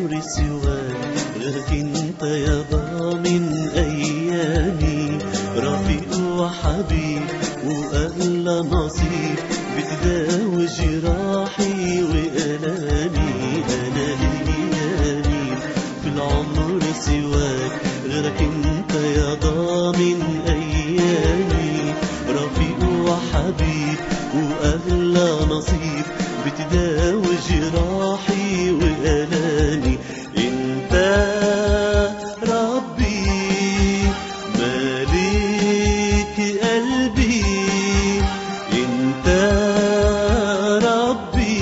عمري سواك غيرك انت يا ضامن ايامي، رفيق وحبيب واغلى نصيب، بتداوي جراحي والامي. انا ليالي في العمر سواك غيرك انت يا ضامن ايامي، رفيق وحبيب واغلى نصيب، بتداوي جراحي والامي. انت ربي مالك قلبي، انت ربي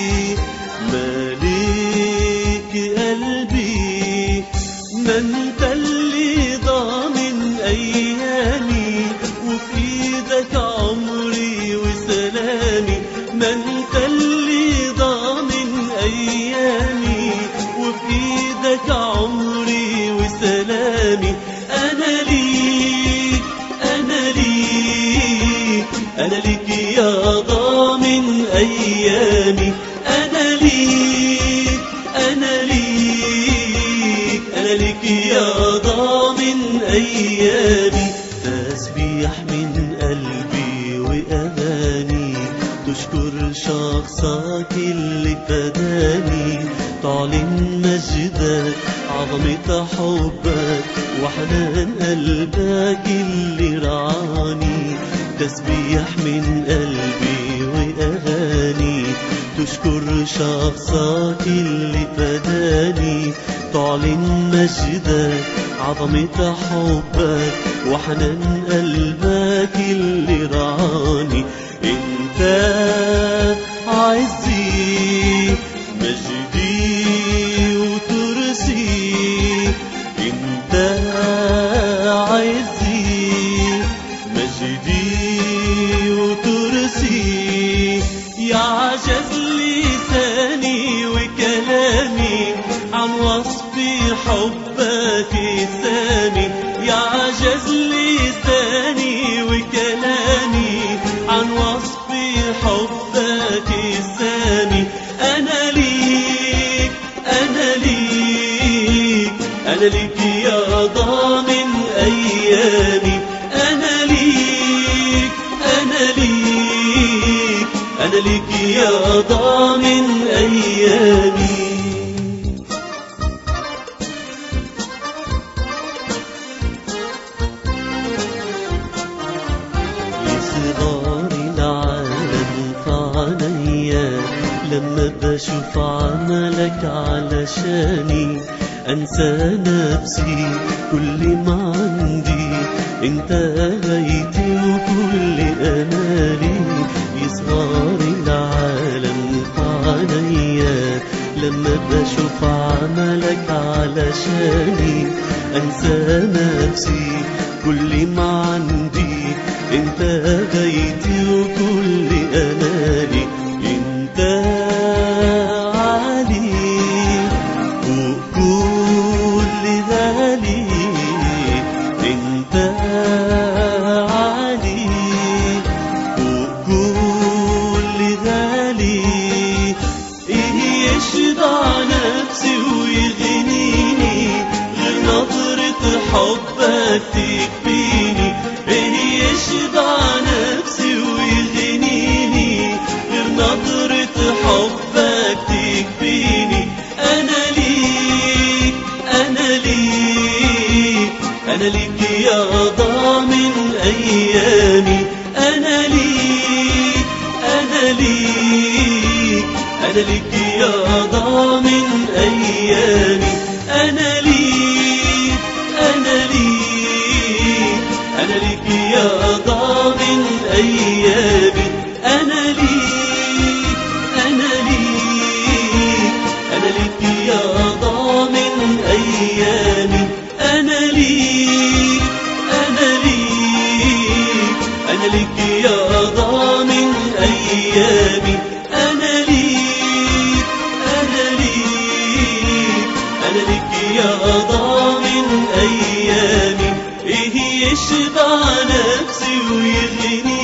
مالك قلبي، ما انت اللي ضامن ايامي وفي ايدك عمري وسلامي، ما انت اللي ضامن ايامي وفي ايدك عمري وسلامي. انا ليك انا ليك انا ليك يا ضامن ايامي، انا ليك انا ليك انا ليك يا ضامن ايامي. تسبيح من قلبي واغاني تشكر شخصك اللي فداني، تعلن مجدك عظمة حبك وحنان قلبك اللي رعاني. تسبيح من قلبي واغاني تشكر شخصك اللي فداني، تعلن مجدك عظمة حبك وحنان قلبك اللي رعاني. انت عزي مجدي وترسي، انت عزي مجدي وترسي، يعجز لساني وكلامي عن وصف حبك الثاني، يعجز لساني وكلامي عن وصف حبك الثاني. أنا ليك أنا ليك أنا ليك يا ضامن أيامي، أنا ليك أنا ليك أنا ليك يا ضامن أيامي. صغار العالم فعنيا لما بشوف عملك علشاني، أنسى نفسي كل ما عندي، انت غايتي وكل أمالي. يصغر العالم فعنيا لما بشوف عملك علشاني، أنسى نفسي كل ما عندي، انت غايتي وكل امالي. انت عالي فوق كل غالي، انت عالي فوق كل غالي، ايه يشبع نفسي ويغنيني غير نظرة حبك تكفيني، ايه يشبع نفسي ويغنيني غير نظرة حبك تكفيني. أنا ليك أنا ليك أنا ليك يا ضامن أيامي، أنا ليك أنا ليك أنا ليك يا ضامن أيامي، أنا ليك أنا ليك أنا ليك يا ضامن أيامي، أنا ليك أنا ليك أنا ليك يا ضامن أيامي، أنا ليك أنا ليك أنا ليك يا ضامن أيامي، أنا ليك أنا ليك أنا ليك يا ضامن أيامي، إيه يشبع نفسي ويغني